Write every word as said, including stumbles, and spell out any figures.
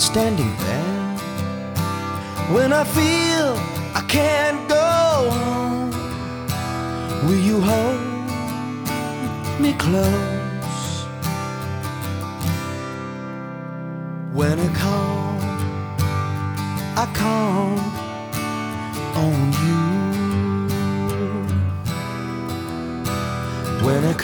standing there. When I feel I can't go on, will you hold me close? When I call, I call on you. When I